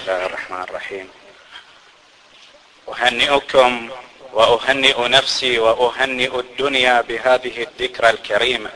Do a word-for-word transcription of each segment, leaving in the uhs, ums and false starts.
الله الرحمن الرحيم. أهنئكم وأهنئ نفسي وأهنئ الدنيا بهذه الذكرى الكريمة.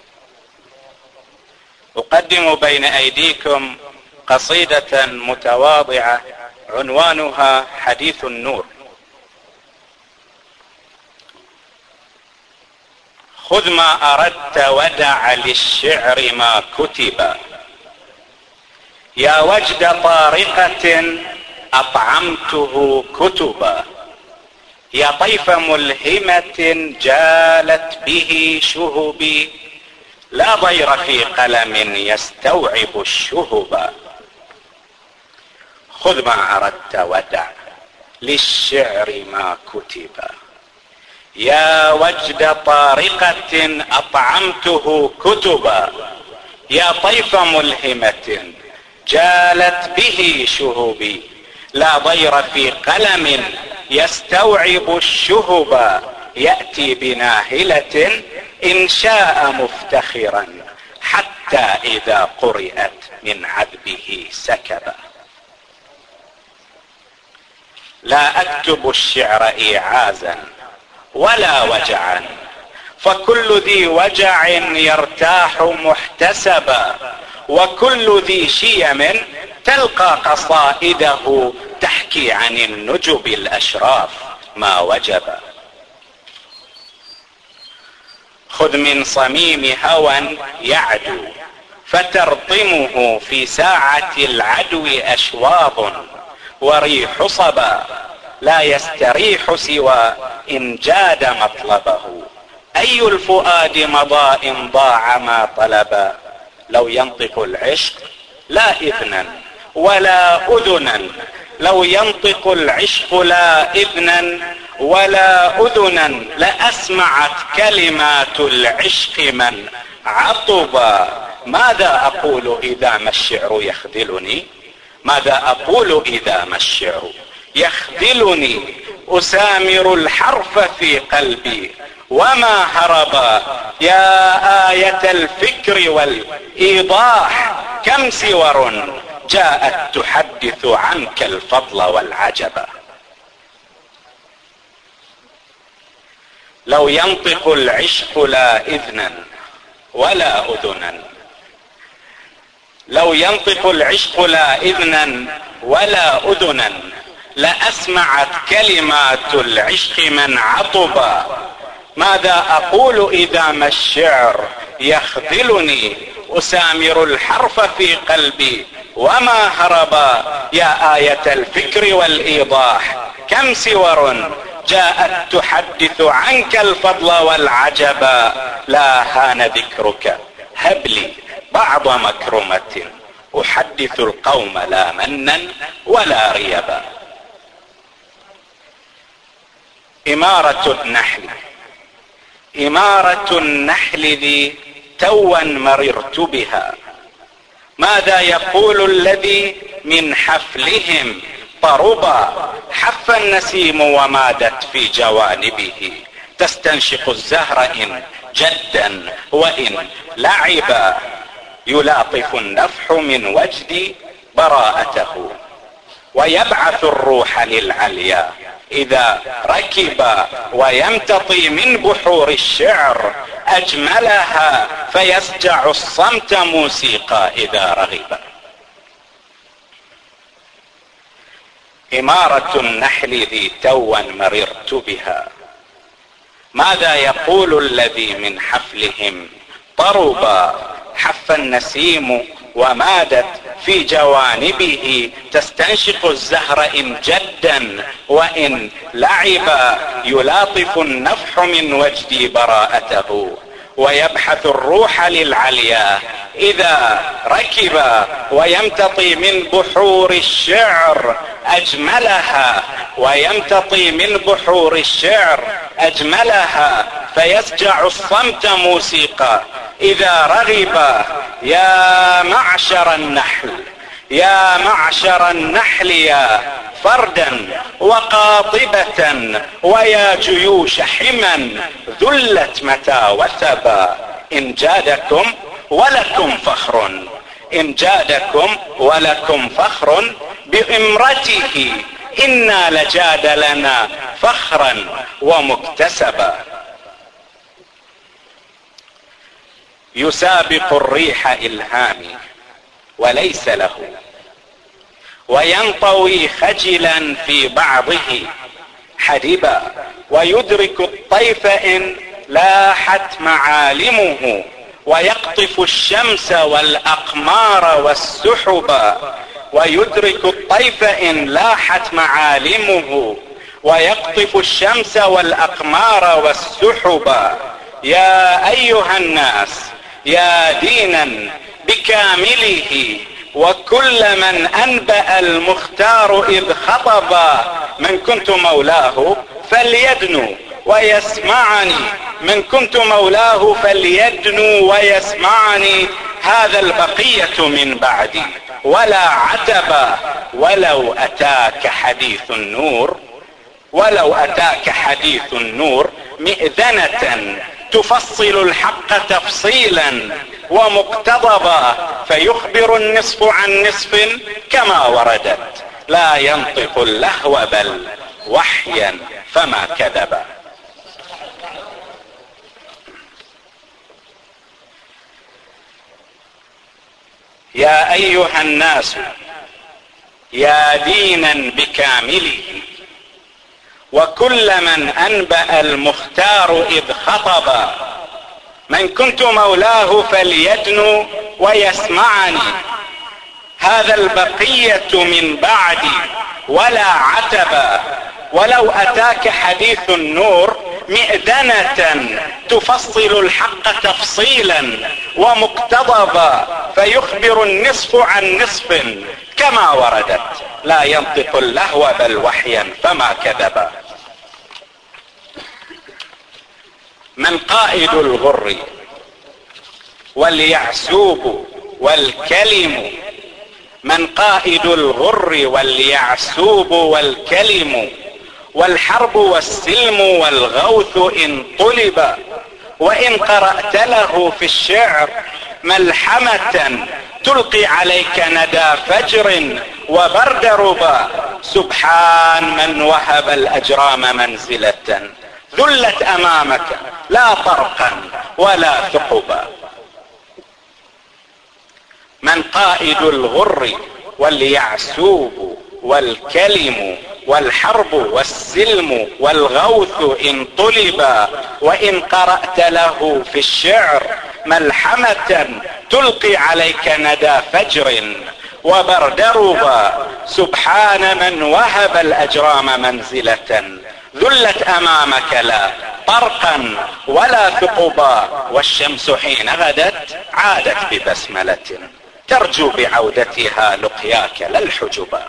أقدم بين أيديكم قصيدة متواضعة عنوانها حديث النور. خذ ما أردت ودع للشعر ما كتب، يا وجد طارقة أطعمته كتبا، يا طيف ملهمة جالت به شهبي، لا ضير في قلم يستوعب الشهبا. خذ ما أردت ودع للشعر ما كتب، يا وجد طارقة أطعمته كتبا، يا طيف ملهمة جالت به شهبي، لا ضير في قلم يستوعب الشهبا، يأتي بناهلة إن شاء مفتخرا، حتى إذا قرئت من عذبه سكبا. لا أكتب الشعر إيعازا ولا وجعا، فكل ذي وجع يرتاح محتسبا، وكل ذي شيم تلقى قصائده تحكي عن النجب الأشراف ما وجبا. خذ من صميم هوى يعدو، فترطمه في ساعة العدو أشواظ وريح صبا، لا يستريح سوى إن جاد مطلبه، أي الفؤاد مضى إن ضاع ما طلبا. لو ينطق العشق لا إذنا ولا أذنا، لو ينطق العشق لا إذنا ولا أذنا، لأسمعت كلمات العشق من عطبا. ماذا أقول إذا ما الشعر يخذلني، ماذا أقول إذا ما الشعر يخذلني، أسامر الحرف في قلبي وما هربا، يا آية الفكر والإيضاح كم سور جاءت تحدث عنك الفضل والعجبا. لو ينطق العشق لا إذنا ولا أذنا، لو ينطق العشق لا إذنا ولا أذنا، لأسمعت كلمات العشق من عطبا. ماذا أقول إذا ما الشعر يخذلني، أسامر الحرف في قلبي وما هربا، يا آية الفكر والإيضاح كم سور جاءت تحدث عنك الفضل والعجبا. لا هان ذكرك هب لي بعض مكرمة، أحدث القوم لا منا ولا ريبا. إمارة النحل، إمارة النحل ذي توا مررت بها، ماذا يقول الذي من حفلهم طربا. حف النسيم ومادت في جوانبه، تستنشق الزهر إن جدا وإن لعبا، يلاطف النفح من وجدي براءته، ويبعث الروح للعليا إذا ركب، ويمتطي من بحور الشعر أجملها، فيسجع الصمت موسيقى إذا رغب. إمارة النحل ذي توا مررت بها، ماذا يقول الذي من حفلهم طربا. حف النسيم ومادت في جوانبه، تستنشق الزهر إن جدا وإن لعبا، يلاطف النفح من وجدي براءته، ويبحث الروح للعليا إذا ركب، ويمتطي من بحور الشعر أجملها، ويمتطي من بحور الشعر أجملها، فيسجع الصمت موسيقى إذا رغب. يا معشر النحل، يا معشر النحل، يا فردا وقاطبة، ويا جيوش حما ذلت متى وثبا. إن جادكم ولكم فخر، إن جادكم ولكم فخر، بامرته إنا لجادلنا فخرا ومكتسبا. يسابق الريح إلهامي وليس له، وينطوي خجلا في بعضه حدبا، ويدرك الطيف إن لاحت معالمه، ويقطف الشمس والأقمار والسحبا. ويدرك الطيف إن لاحت معالمه، ويقطف الشمس والأقمار والسحبا. يا أيها الناس يا دينا بكامله، وكل من أنبأ المختار إذ خطبا. من كنت مولاه فليدنو ويسمعني، من كنت مولاه فليدنو ويسمعني. هذا البقية من بعدي ولا عتبا، ولو أتاك حديث النور ولو أتاك حديث النور مئذنة تفصل الحق تفصيلا ومقتضبا، فيخبر النصف عن نصف كما وردت، لا ينطق اللهو بل وحيا فما كذبا. يا أيها الناس يا دينا بكامله، وكل من أنبأ المختار إذ خطبا. من كنت مولاه فليدنو ويسمعني، هذا البقية من بعدي ولا عتبا. ولو أتاك حديث النور مئذنة تفصل الحق تفصيلا ومقتضبا، فيخبر النصف عن نصف كما وردت، لا ينطق اللهو بل وحيا فما كذبا. من قائد الغر واليعسوب والكلم، من قائد الغر واليعسوب والكلم، والحرب والسلم والغوث إن طلب. وإن قرأت له في الشعر ملحمة تلقي عليك ندى فجر وبرد ربا. سبحان من وهب الأجرام منزلة ذلت أمامك لا طرقا ولا ثقبا. من قائد الغر واليعسوب والكلم، والحرب والسلم والغوث إن طلبا. وإن قرأت له في الشعر ملحمة تلقي عليك ندى فجر وبرد ربا. سبحان من وهب الأجرام منزلة ذلت أمامك لا طرقا ولا ثقبا. والشمس حين غدت عادت ببسملة ترجو بعودتها لقياك لا الحجبا.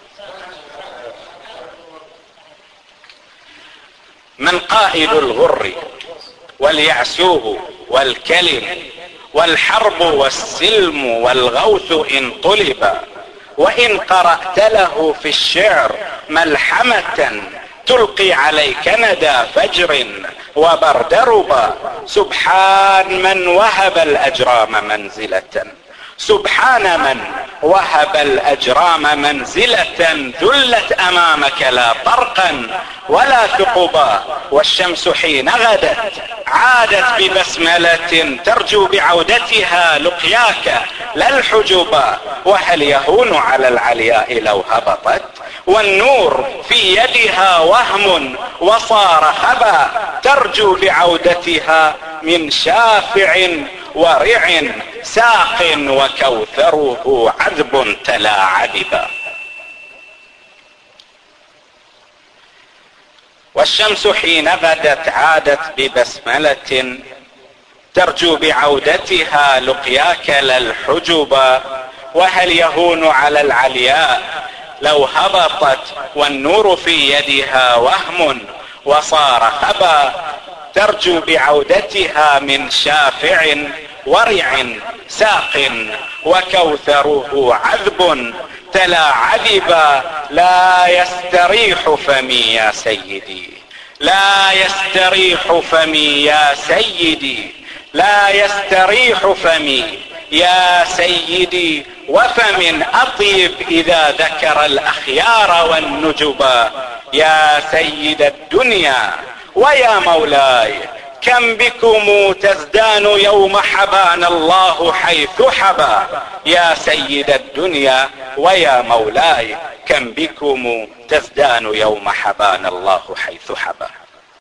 من قائد الغر واليعسوب والكلم، والحرب والسلم والغوث إن طلبا. وإن قرأت له في الشعر ملحمة تلقي عليك ندى فجر وبرد ربا. سبحان من وهب الأجرام منزلة، سبحان من وهب الأجرام منزلة ذلت أمامك لا طرقا ولا ثقبا. والشمس حين غدت عادت ببسملة ترجو بعودتها لقياك لا الحجبا. وهل يهون على العلياء لو هبطت، والنور في يدها وهم وصار خبا. ترجو بعودتها من شافع ورع ساق، وكوثره عذب تلا عذبا. والشمس حين غدت عادت ببسملة ترجو بعودتها لقياك لا الحجبا. وهل يهون على العلياء لو هبطت، والنور في يدها وهم وصار خبا. ترجو بعودتها من شافع ورع ساق، وكوثره عذب تلا عذبا. لا يستريح فمي يا سيدي، لا يستريح فمي يا سيدي، لا يستريح فمي يا سيدي. وفم أطيب إذا ذكر الأخيار والنجبا. يا سيد الدنيا ويا مولاي كم بكم تزدان يوم حبانا الله حيث حبا. يا سيد الدنيا ويا مولاي كم بكم تزدان يوم حبانا الله حيث حبا.